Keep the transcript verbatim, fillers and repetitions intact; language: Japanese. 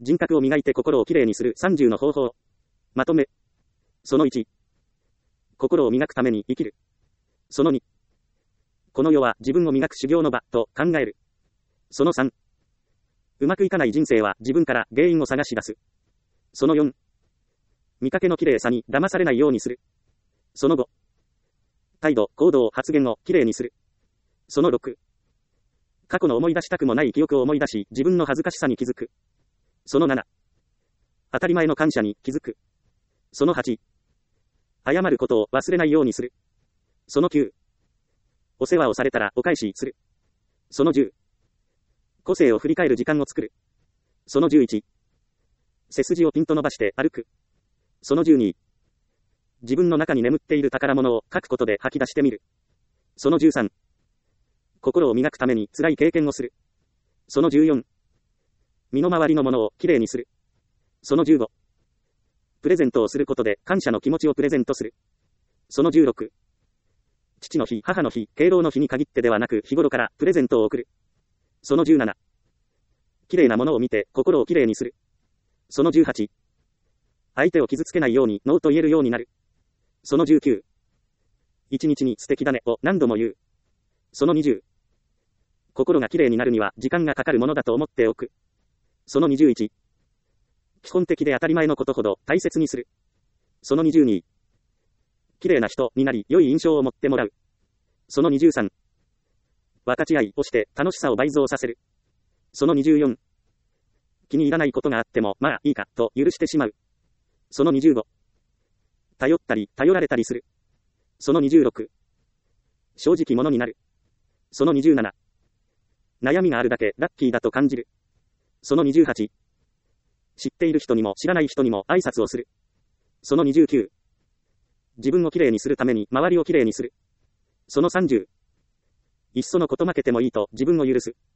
人格を磨いて心をきれいにするさんじゅうの方法。まとめ。そのいち。心を磨くために生きる。そのに。この世は自分を磨く修行の場と考える。そのさん。うまくいかない人生は自分から原因を探し出す。そのよん。見かけの綺麗さに騙されないようにする。そのご。態度、行動、発言をきれいにする。そのろく。過去の思い出したくもない記憶を思い出し、自分の恥ずかしさに気づく。そのなな。当たり前の感謝に気づく。そのはち。謝ることを忘れないようにする。そのきゅう。お世話をされたらお返しする。そのじゅう。個性を振り返る時間を作る。そのじゅういち。背筋をピンと伸ばして歩く。そのじゅうに。自分の中に眠っている宝物を書くことで吐き出してみる。そのじゅうさん。心を磨くために辛い経験をする。そのじゅうよん。身の回りのものをきれいにする。そのじゅうご。プレゼントをすることで感謝の気持ちをプレゼントする。そのじゅうろく。父の日、母の日、敬老の日に限ってではなく日頃からプレゼントを送る。そのじゅうなな。きれいなものを見て心をきれいにする。そのじゅうはち。相手を傷つけないようにノーと言えるようになる。そのじゅうきゅう。一日に素敵だねを何度も言う。そのにじゅう。心がきれいになるには時間がかかるものだと思っておく。そのにじゅういち。基本的で当たり前のことほど大切にする。そのにじゅうに。きれいな人になり良い印象を持ってもらう。そのにじゅうさん。分かち合いをして楽しさを倍増させる。そのにじゅうよん。気に入らないことがあってもまあいいかと許してしまう。そのにじゅうご。頼ったり頼られたりする。そのにじゅうろく。正直者になる。そのにじゅうなな。悩みがあるだけラッキーだと感じる。そのにじゅうはち。知っている人にも知らない人にも挨拶をする。そのにじゅうきゅう。自分をきれいにするために周りをきれいにする。そのさんじゅう。いっそのこと負けてもいいと自分を許す。